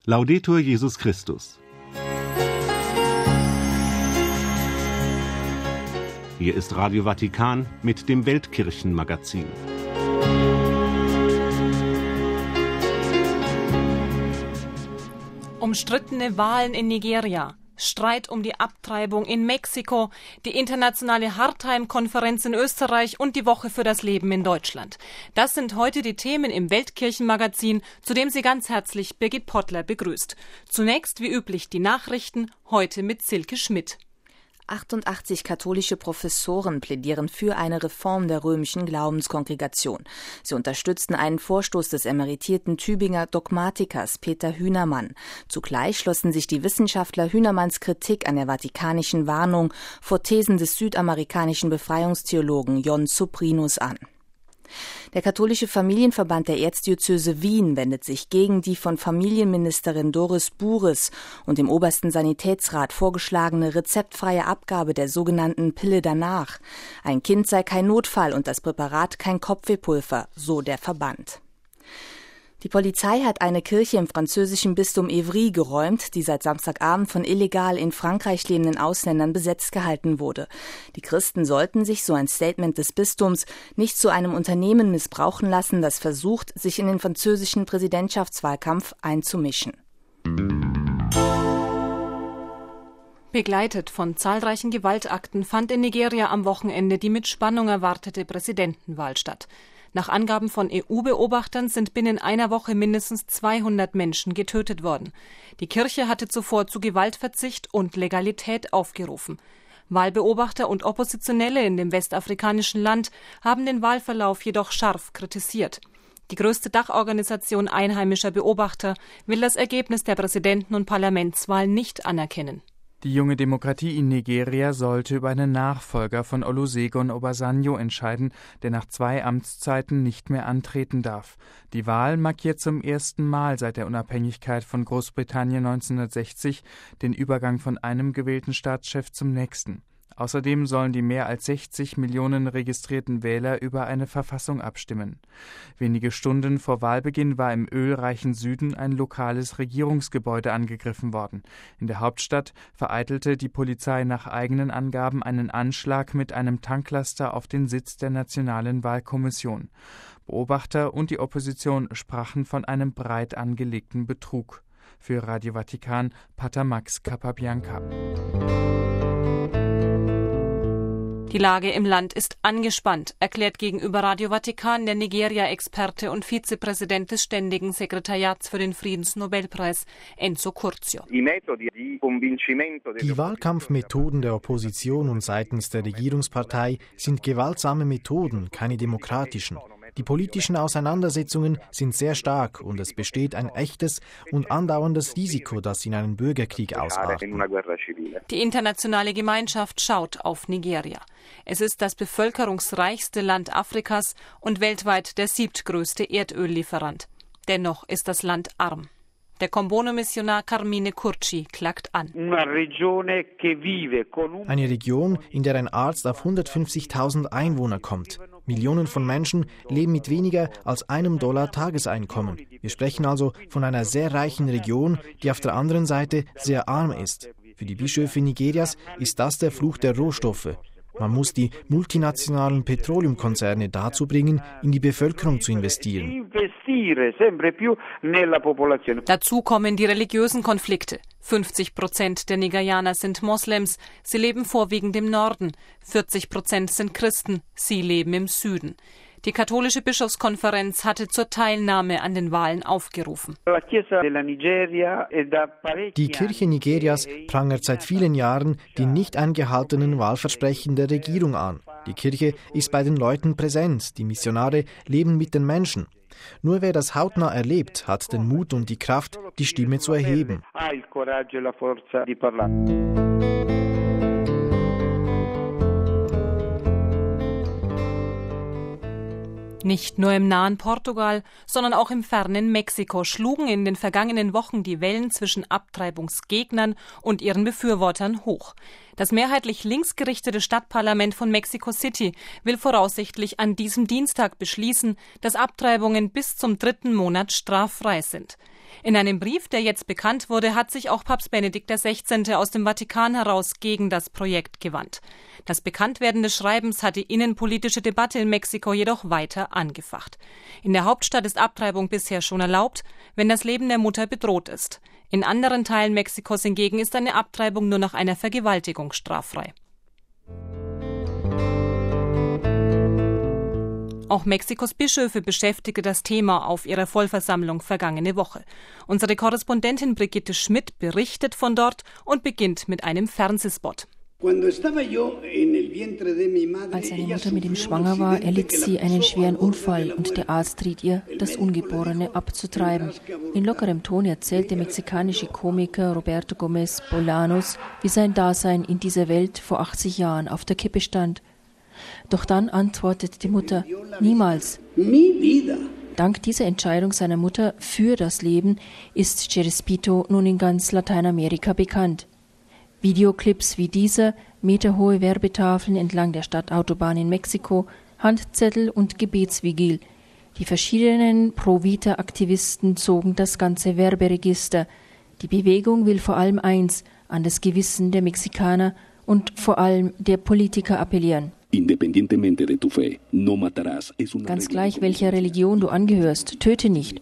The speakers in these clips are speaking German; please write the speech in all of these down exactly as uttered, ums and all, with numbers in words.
Laudetur Jesus Christus. Hier ist Radio Vatikan mit dem Weltkirchenmagazin. Umstrittene Wahlen in Nigeria, Streit um die Abtreibung in Mexiko, die internationale Hartheim-Konferenz in Österreich und die Woche für das Leben in Deutschland. Das sind heute die Themen im Weltkirchenmagazin, zu dem Sie ganz herzlich Birgit Pottler begrüßt. Zunächst wie üblich die Nachrichten, heute mit Silke Schmidt. achtundachtzig katholische Professoren plädieren für eine Reform der römischen Glaubenskongregation. Sie unterstützten einen Vorstoß des emeritierten Tübinger Dogmatikers Peter Hünermann. Zugleich schlossen sich die Wissenschaftler Hünermanns Kritik an der vatikanischen Warnung vor Thesen des südamerikanischen Befreiungstheologen Jon Soprinus an. Der katholische Familienverband der Erzdiözese Wien wendet sich gegen die von Familienministerin Doris Bures und dem obersten Sanitätsrat vorgeschlagene rezeptfreie Abgabe der sogenannten Pille danach. Ein Kind sei kein Notfall und das Präparat kein Kopfwehpulver, so der Verband. Die Polizei hat eine Kirche im französischen Bistum Évry geräumt, die seit Samstagabend von illegal in Frankreich lebenden Ausländern besetzt gehalten wurde. Die Christen sollten sich, so ein Statement des Bistums, nicht zu einem Unternehmen missbrauchen lassen, das versucht, sich in den französischen Präsidentschaftswahlkampf einzumischen. Begleitet von zahlreichen Gewaltakten fand in Nigeria am Wochenende die mit Spannung erwartete Präsidentenwahl statt. Nach Angaben von E U-Beobachtern sind binnen einer Woche mindestens zweihundert Menschen getötet worden. Die Kirche hatte zuvor zu Gewaltverzicht und Legalität aufgerufen. Wahlbeobachter und Oppositionelle in dem westafrikanischen Land haben den Wahlverlauf jedoch scharf kritisiert. Die größte Dachorganisation einheimischer Beobachter will das Ergebnis der Präsidenten- und Parlamentswahl nicht anerkennen. Die junge Demokratie in Nigeria sollte über einen Nachfolger von Olusegun Obasanjo entscheiden, der nach zwei Amtszeiten nicht mehr antreten darf. Die Wahl markiert zum ersten Mal seit der Unabhängigkeit von Großbritannien neunzehnhundertsechzig den Übergang von einem gewählten Staatschef zum nächsten. Außerdem sollen die mehr als sechzig Millionen registrierten Wähler über eine Verfassung abstimmen. Wenige Stunden vor Wahlbeginn war im ölreichen Süden ein lokales Regierungsgebäude angegriffen worden. In der Hauptstadt vereitelte die Polizei nach eigenen Angaben einen Anschlag mit einem Tanklaster auf den Sitz der Nationalen Wahlkommission. Beobachter und die Opposition sprachen von einem breit angelegten Betrug. Für Radio Vatikan, Pater Max Capabianca. Die Lage im Land ist angespannt, erklärt gegenüber Radio Vatikan der Nigeria-Experte und Vizepräsident des Ständigen Sekretariats für den Friedensnobelpreis, Enzo Curzio. Die Wahlkampfmethoden der Opposition und seitens der Regierungspartei sind gewaltsame Methoden, keine demokratischen. Die politischen Auseinandersetzungen sind sehr stark und es besteht ein echtes und andauerndes Risiko, dass in einen Bürgerkrieg ausarten. Die internationale Gemeinschaft schaut auf Nigeria. Es ist das bevölkerungsreichste Land Afrikas und weltweit der siebtgrößte Erdöllieferant. Dennoch ist das Land arm. Der Combono-Missionar Carmine Curci klagt an. Eine Region, in der ein Arzt auf hundertfünfzigtausend Einwohner kommt. Millionen von Menschen leben mit weniger als einem Dollar Tageseinkommen. Wir sprechen also von einer sehr reichen Region, die auf der anderen Seite sehr arm ist. Für die Bischöfe Nigerias ist das der Fluch der Rohstoffe. Man muss die multinationalen Petroleumkonzerne dazu bringen, in die Bevölkerung zu investieren. Dazu kommen die religiösen Konflikte. fünfzig Prozent der Nigerianer sind Moslems, sie leben vorwiegend im Norden. vierzig Prozent sind Christen, sie leben im Süden. Die katholische Bischofskonferenz hatte zur Teilnahme an den Wahlen aufgerufen. Die Kirche Nigerias prangert seit vielen Jahren die nicht eingehaltenen Wahlversprechen der Regierung an. Die Kirche ist bei den Leuten präsent, die Missionare leben mit den Menschen. Nur wer das hautnah erlebt, hat den Mut und die Kraft, die Stimme zu erheben. Nicht nur im nahen Portugal, sondern auch im fernen Mexiko schlugen in den vergangenen Wochen die Wellen zwischen Abtreibungsgegnern und ihren Befürwortern hoch. Das mehrheitlich linksgerichtete Stadtparlament von Mexico City will voraussichtlich an diesem Dienstag beschließen, dass Abtreibungen bis zum dritten Monat straffrei sind. In einem Brief, der jetzt bekannt wurde, hat sich auch Papst Benedikt der Sechzehnte aus dem Vatikan heraus gegen das Projekt gewandt. Das Bekanntwerden des Schreibens hat die innenpolitische Debatte in Mexiko jedoch weiter angefacht. In der Hauptstadt ist Abtreibung bisher schon erlaubt, wenn das Leben der Mutter bedroht ist. In anderen Teilen Mexikos hingegen ist eine Abtreibung nur nach einer Vergewaltigung straffrei. Auch Mexikos Bischöfe beschäftigte das Thema auf ihrer Vollversammlung vergangene Woche. Unsere Korrespondentin Brigitte Schmidt berichtet von dort und beginnt mit einem Fernsehspot. Als seine Mutter mit ihm schwanger war, erlitt sie einen schweren Unfall und der Arzt riet ihr, das Ungeborene abzutreiben. In lockerem Ton erzählt der mexikanische Komiker Roberto Gómez Bolanos, wie sein Dasein in dieser Welt vor achtzig Jahren auf der Kippe stand. Doch dann antwortet die Mutter, niemals. Dank dieser Entscheidung seiner Mutter für das Leben ist Chespirito nun in ganz Lateinamerika bekannt. Videoclips wie dieser, meterhohe Werbetafeln entlang der Stadtautobahn in Mexiko, Handzettel und Gebetsvigil. Die verschiedenen Pro-Vita-Aktivisten zogen das ganze Werberegister. Die Bewegung will vor allem eins, an das Gewissen der Mexikaner und vor allem der Politiker appellieren. Ganz gleich, welcher Religion du angehörst, töte nicht.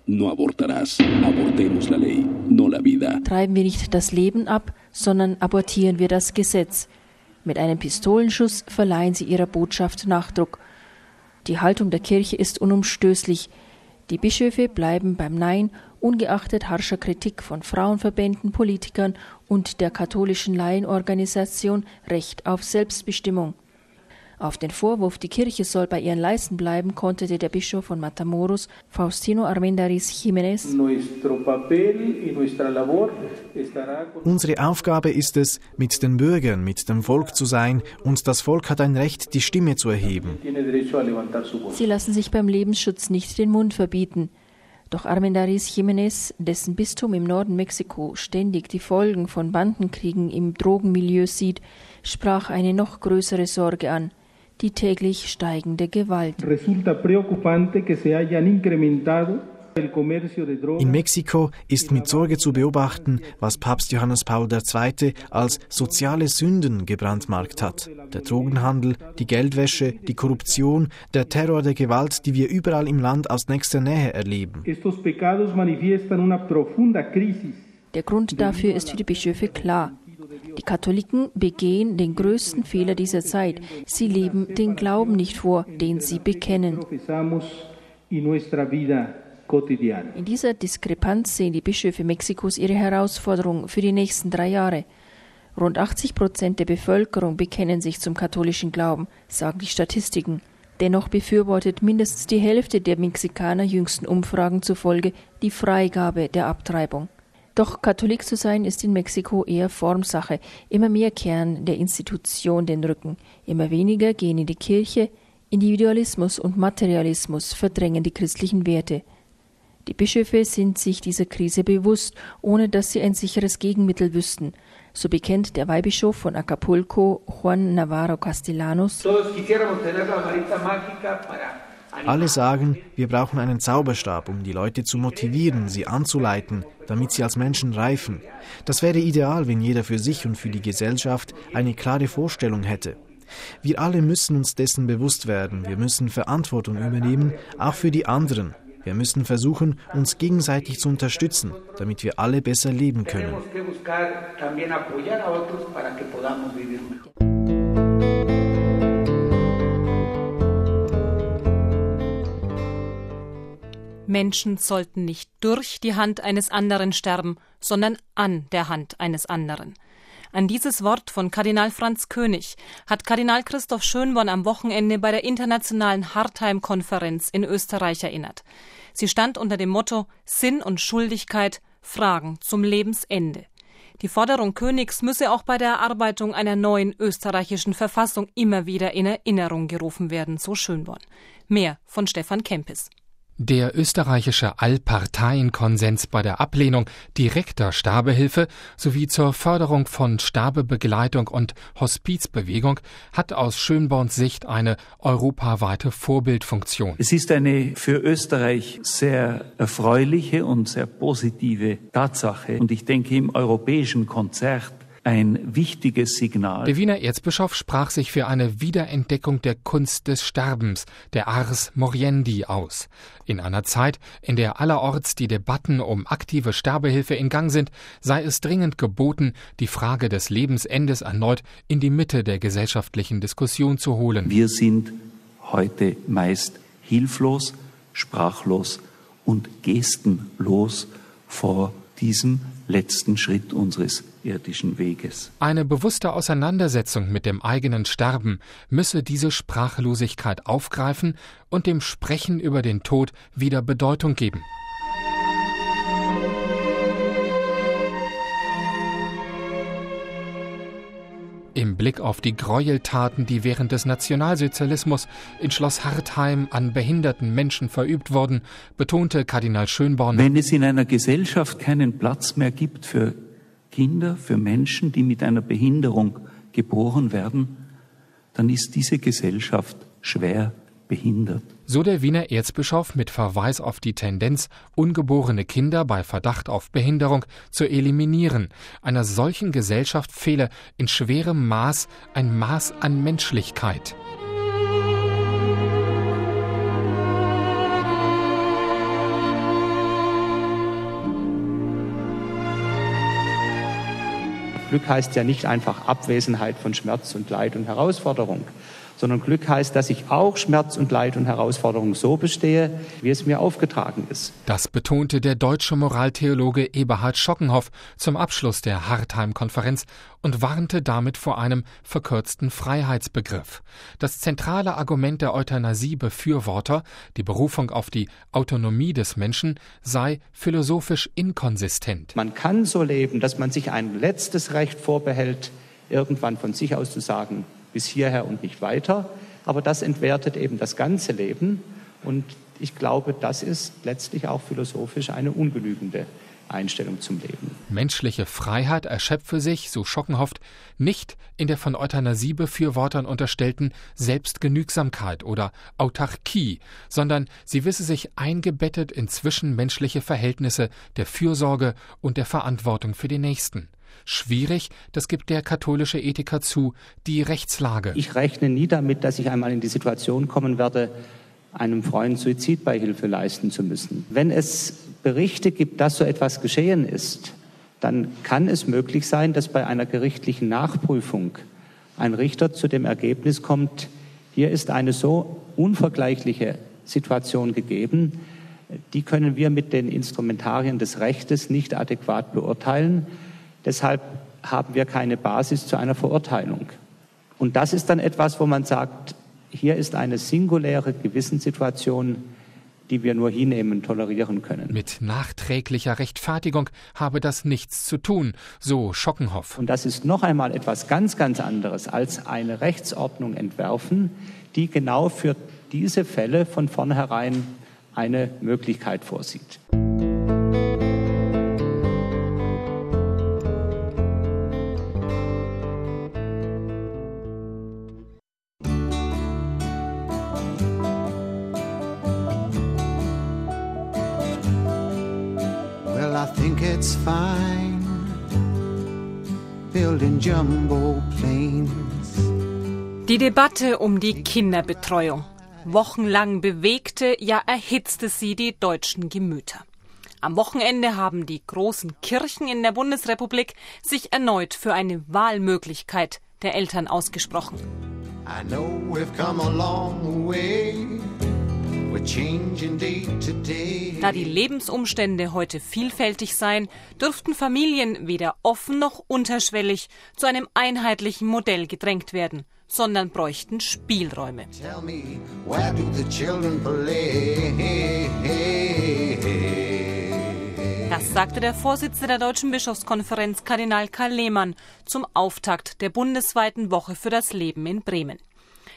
Treiben wir nicht das Leben ab, sondern abortieren wir das Gesetz. Mit einem Pistolenschuss verleihen sie ihrer Botschaft Nachdruck. Die Haltung der Kirche ist unumstößlich. Die Bischöfe bleiben beim Nein, ungeachtet harscher Kritik von Frauenverbänden, Politikern und der katholischen Laienorganisation Recht auf Selbstbestimmung. Auf den Vorwurf, die Kirche soll bei ihren Leisten bleiben, konterte der Bischof von Matamoros, Faustino Armendariz Jiménez: Unsere Aufgabe ist es, mit den Bürgern, mit dem Volk zu sein, und das Volk hat ein Recht, die Stimme zu erheben. Sie lassen sich beim Lebensschutz nicht den Mund verbieten. Doch Armendariz Jiménez, dessen Bistum im Norden Mexiko ständig die Folgen von Bandenkriegen im Drogenmilieu sieht, sprach eine noch größere Sorge an: die täglich steigende Gewalt. In Mexiko ist mit Sorge zu beobachten, was Papst Johannes Paul der Zweite als soziale Sünden gebrandmarkt hat. Der Drogenhandel, die Geldwäsche, die Korruption, der Terror der Gewalt, die wir überall im Land aus nächster Nähe erleben. Der Grund dafür ist für die Bischöfe klar. Die Katholiken begehen den größten Fehler dieser Zeit. Sie leben den Glauben nicht vor, den sie bekennen. In dieser Diskrepanz sehen die Bischöfe Mexikos ihre Herausforderung für die nächsten drei Jahre. Rund achtzig Prozent der Bevölkerung bekennen sich zum katholischen Glauben, sagen die Statistiken. Dennoch befürwortet mindestens die Hälfte der Mexikaner jüngsten Umfragen zufolge die Freigabe der Abtreibung. Doch Katholik zu sein ist in Mexiko eher Formsache. Immer mehr kehren der Institution den Rücken. Immer weniger gehen in die Kirche. Individualismus und Materialismus verdrängen die christlichen Werte. Die Bischöfe sind sich dieser Krise bewusst, ohne dass sie ein sicheres Gegenmittel wüssten. So bekennt der Weihbischof von Acapulco, Juan Navarro Castellanos: Alle sagen, wir brauchen einen Zauberstab, um die Leute zu motivieren, sie anzuleiten, damit sie als Menschen reifen. Das wäre ideal, wenn jeder für sich und für die Gesellschaft eine klare Vorstellung hätte. Wir alle müssen uns dessen bewusst werden. Wir müssen Verantwortung übernehmen, auch für die anderen. Wir müssen versuchen, uns gegenseitig zu unterstützen, damit wir alle besser leben können. Menschen sollten nicht durch die Hand eines anderen sterben, sondern an der Hand eines anderen. An dieses Wort von Kardinal Franz König hat Kardinal Christoph Schönborn am Wochenende bei der internationalen Hartheim-Konferenz in Österreich erinnert. Sie stand unter dem Motto Sinn und Schuldigkeit, Fragen zum Lebensende. Die Forderung Königs müsse auch bei der Erarbeitung einer neuen österreichischen Verfassung immer wieder in Erinnerung gerufen werden, so Schönborn. Mehr von Stefan Kempis. Der österreichische Allparteienkonsens bei der Ablehnung direkter Sterbehilfe sowie zur Förderung von Sterbebegleitung und Hospizbewegung hat aus Schönborns Sicht eine europaweite Vorbildfunktion. Es ist eine für Österreich sehr erfreuliche und sehr positive Tatsache und ich denke im europäischen Konzert ein wichtiges Signal. Der Wiener Erzbischof sprach sich für eine Wiederentdeckung der Kunst des Sterbens, der Ars Moriendi, aus. In einer Zeit, in der allerorts die Debatten um aktive Sterbehilfe in Gang sind, sei es dringend geboten, die Frage des Lebensendes erneut in die Mitte der gesellschaftlichen Diskussion zu holen. Wir sind heute meist hilflos, sprachlos und gestenlos vor diesem letzten Schritt unseres irdischen Weges. Eine bewusste Auseinandersetzung mit dem eigenen Sterben müsse diese Sprachlosigkeit aufgreifen und dem Sprechen über den Tod wieder Bedeutung geben. Im Blick auf die Gräueltaten, die während des Nationalsozialismus in Schloss Hartheim an behinderten Menschen verübt wurden, betonte Kardinal Schönborn: Wenn es in einer Gesellschaft keinen Platz mehr gibt für Kinder, für Menschen, die mit einer Behinderung geboren werden, dann ist diese Gesellschaft schwer behindert. So der Wiener Erzbischof mit Verweis auf die Tendenz, ungeborene Kinder bei Verdacht auf Behinderung zu eliminieren. Einer solchen Gesellschaft fehle in schwerem Maß ein Maß an Menschlichkeit. Glück heißt ja nicht einfach Abwesenheit von Schmerz und Leid und Herausforderung, sondern Glück heißt, dass ich auch Schmerz und Leid und Herausforderung so bestehe, wie es mir aufgetragen ist. Das betonte der deutsche Moraltheologe Eberhard Schockenhoff zum Abschluss der Hartheim-Konferenz und warnte damit vor einem verkürzten Freiheitsbegriff. Das zentrale Argument der Euthanasie-Befürworter, die Berufung auf die Autonomie des Menschen, sei philosophisch inkonsistent. Man kann so leben, dass man sich ein letztes Recht vorbehält, irgendwann von sich aus zu sagen, bis hierher und nicht weiter. Aber das entwertet eben das ganze Leben. Und ich glaube, das ist letztlich auch philosophisch eine ungenügende Einstellung zum Leben. Menschliche Freiheit erschöpfe sich, so Schockenhoff, nicht in der von Euthanasie-Befürwortern unterstellten Selbstgenügsamkeit oder Autarkie, sondern sie wisse sich eingebettet in zwischenmenschliche Verhältnisse der Fürsorge und der Verantwortung für den Nächsten. Schwierig, das gibt der katholische Ethiker zu, die Rechtslage. Ich rechne nie damit, dass ich einmal in die Situation kommen werde, einem Freund Suizidbeihilfe leisten zu müssen. Wenn es Berichte gibt, dass so etwas geschehen ist, dann kann es möglich sein, dass bei einer gerichtlichen Nachprüfung ein Richter zu dem Ergebnis kommt, hier ist eine so unvergleichliche Situation gegeben, die können wir mit den Instrumentarien des Rechtes nicht adäquat beurteilen. Deshalb haben wir keine Basis zu einer Verurteilung. Und das ist dann etwas, wo man sagt, hier ist eine singuläre Gewissenssituation, die wir nur hinnehmen, tolerieren können. Mit nachträglicher Rechtfertigung habe das nichts zu tun, so Schockenhoff. Und das ist noch einmal etwas ganz, ganz anderes als eine Rechtsordnung entwerfen, die genau für diese Fälle von vornherein eine Möglichkeit vorsieht. I think it's fine building jumbo planes. Die Debatte um die Kinderbetreuung. Wochenlang bewegte, ja erhitzte sie die deutschen Gemüter. Am Wochenende haben die großen Kirchen in der Bundesrepublik sich erneut für eine Wahlmöglichkeit der Eltern ausgesprochen. I know we've come a long way. Da die Lebensumstände heute vielfältig seien, dürften Familien weder offen noch unterschwellig zu einem einheitlichen Modell gedrängt werden, sondern bräuchten Spielräume. Das sagte der Vorsitzende der Deutschen Bischofskonferenz, Kardinal Karl Lehmann, zum Auftakt der bundesweiten Woche für das Leben in Bremen.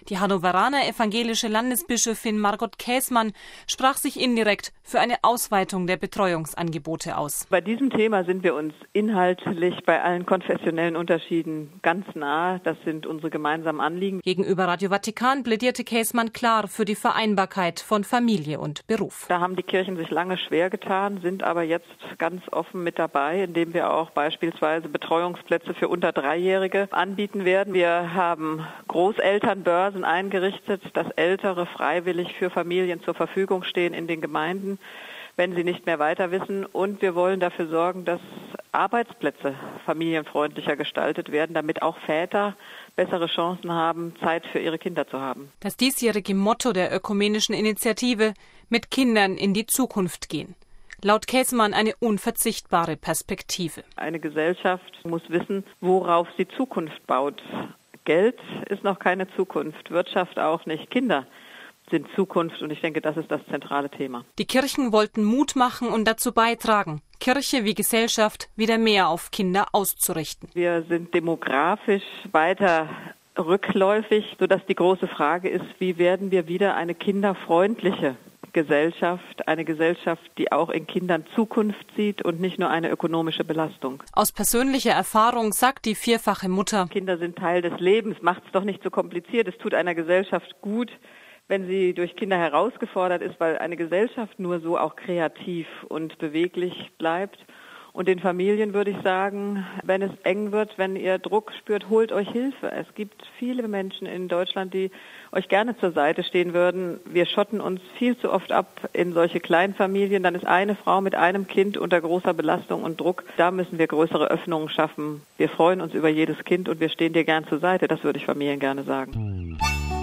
Die Hannoveraner evangelische Landesbischöfin Margot Käßmann sprach sich indirekt für eine Ausweitung der Betreuungsangebote aus. Bei diesem Thema sind wir uns inhaltlich bei allen konfessionellen Unterschieden ganz nah. Das sind unsere gemeinsamen Anliegen. Gegenüber Radio Vatikan plädierte Käßmann klar für die Vereinbarkeit von Familie und Beruf. Da haben die Kirchen sich lange schwer getan, sind aber jetzt ganz offen mit dabei, indem wir auch beispielsweise Betreuungsplätze für unter Dreijährige anbieten werden. Wir haben Großelternbörsen eingerichtet, dass Ältere freiwillig für Familien zur Verfügung stehen in den Gemeinden, wenn sie nicht mehr weiter wissen. Und wir wollen dafür sorgen, dass Arbeitsplätze familienfreundlicher gestaltet werden, damit auch Väter bessere Chancen haben, Zeit für ihre Kinder zu haben. Das diesjährige Motto der ökumenischen Initiative: Mit Kindern in die Zukunft gehen. Laut Käßmann eine unverzichtbare Perspektive. Eine Gesellschaft muss wissen, worauf sie Zukunft baut. Geld ist noch keine Zukunft, Wirtschaft auch nicht. Kinder sind Zukunft und ich denke, das ist das zentrale Thema. Die Kirchen wollten Mut machen und dazu beitragen, Kirche wie Gesellschaft wieder mehr auf Kinder auszurichten. Wir sind demografisch weiter rückläufig, sodass die große Frage ist, wie werden wir wieder eine kinderfreundliche Gesellschaft, eine Gesellschaft, die auch in Kindern Zukunft sieht und nicht nur eine ökonomische Belastung. Aus persönlicher Erfahrung sagt die vierfache Mutter: Kinder sind Teil des Lebens, macht's doch nicht so kompliziert. Es tut einer Gesellschaft gut, wenn sie durch Kinder herausgefordert ist, weil eine Gesellschaft nur so auch kreativ und beweglich bleibt. Und den Familien würde ich sagen, wenn es eng wird, wenn ihr Druck spürt, holt euch Hilfe. Es gibt viele Menschen in Deutschland, die euch gerne zur Seite stehen würden. Wir schotten uns viel zu oft ab in solche Kleinfamilien. Dann ist eine Frau mit einem Kind unter großer Belastung und Druck. Da müssen wir größere Öffnungen schaffen. Wir freuen uns über jedes Kind und wir stehen dir gern zur Seite. Das würde ich Familien gerne sagen.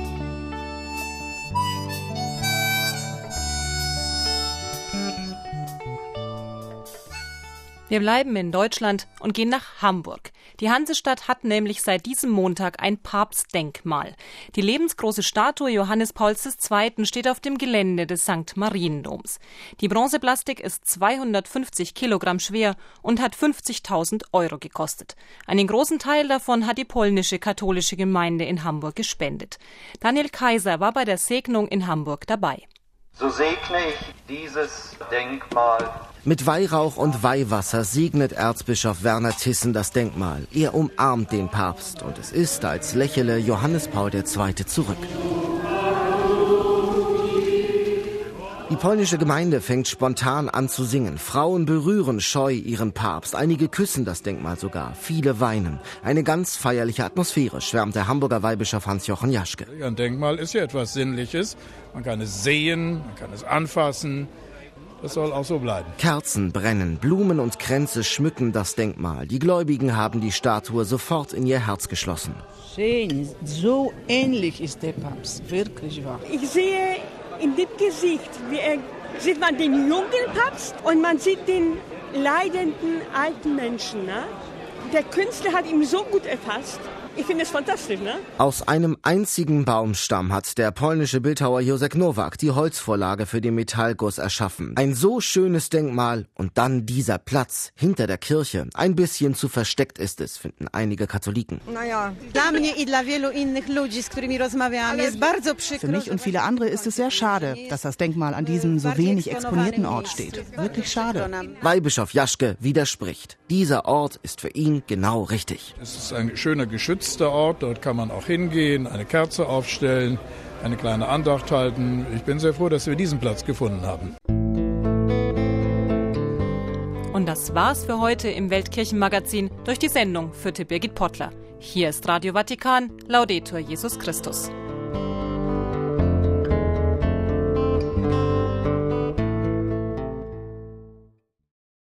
Wir bleiben in Deutschland und gehen nach Hamburg. Die Hansestadt hat nämlich seit diesem Montag ein Papstdenkmal. Die lebensgroße Statue Johannes Pauls der Zweite steht auf dem Gelände des Sankt Mariendoms. Die Bronzeplastik ist zweihundertfünfzig Kilogramm schwer und hat fünfzigtausend Euro gekostet. Einen großen Teil davon hat die polnische katholische Gemeinde in Hamburg gespendet. Daniel Kaiser war bei der Segnung in Hamburg dabei. So segne ich dieses Denkmal. Mit Weihrauch und Weihwasser segnet Erzbischof Werner Thyssen das Denkmal. Er umarmt den Papst und es ist, als lächele Johannes Paul der Zweite zurück. Die polnische Gemeinde fängt spontan an zu singen. Frauen berühren scheu ihren Papst. Einige küssen das Denkmal sogar. Viele weinen. Eine ganz feierliche Atmosphäre, schwärmt der Hamburger Weihbischof Hans-Jochen Jaschke. Ein Denkmal ist ja etwas Sinnliches. Man kann es sehen, man kann es anfassen. Das soll auch so bleiben. Kerzen brennen, Blumen und Kränze schmücken das Denkmal. Die Gläubigen haben die Statue sofort in ihr Herz geschlossen. Schön, so ähnlich ist der Papst, wirklich wahr. Ich sehe in dem Gesicht, wie er, sieht man den jungen Papst und man sieht den leidenden alten Menschen. Ne? Der Künstler hat ihn so gut erfasst. Ich finde es fantastisch, ne? Aus einem einzigen Baumstamm hat der polnische Bildhauer Józef Nowak die Holzvorlage für den Metallguss erschaffen. Ein so schönes Denkmal und dann dieser Platz hinter der Kirche. Ein bisschen zu versteckt ist es, finden einige Katholiken. Für mich und viele andere ist es sehr schade, dass das Denkmal an diesem so wenig exponierten Ort steht. Wirklich schade. Weihbischof Jaschke widerspricht. Dieser Ort ist für ihn genau richtig. Es ist ein schöner geschützter Ort, dort kann man auch hingehen, eine Kerze aufstellen, eine kleine Andacht halten. Ich bin sehr froh, dass wir diesen Platz gefunden haben. Und das war's für heute im Weltkirchenmagazin. Durch die Sendung führte Birgit Pottler. Hier ist Radio Vatikan, Laudetur Jesus Christus.